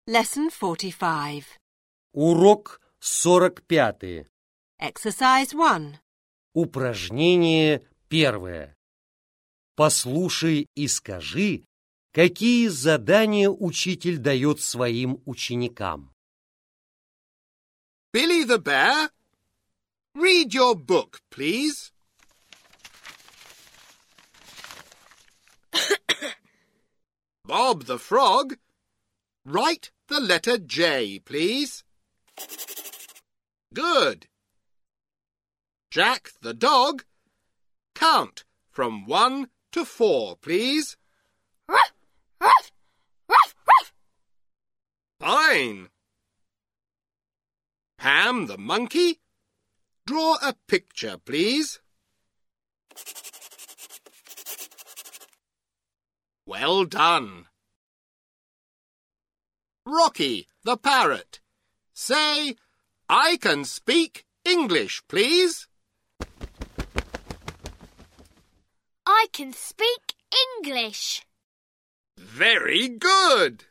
Lesson 45. Урок 45. Exercise 1. Упражнение 1. Послушай и скажи, какие задания учитель дает своим ученикам. Billy the Bear, read your book, please. Bob the Frog, write the letter J, please. Good. Jack the Dog, count from 1 to 4, please. Ruff, ruff, ruff, ruff. Fine. Pam the Monkey, draw a picture, please. Well done. Rocky the Parrot, say, I can speak English, please. I can speak English. Very good.